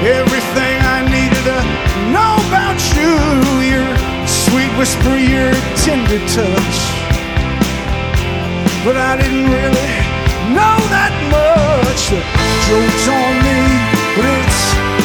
everything I needed to know about you. Your sweet whisper, your tender touch. But I didn't really know that much. The joke's on me, but it's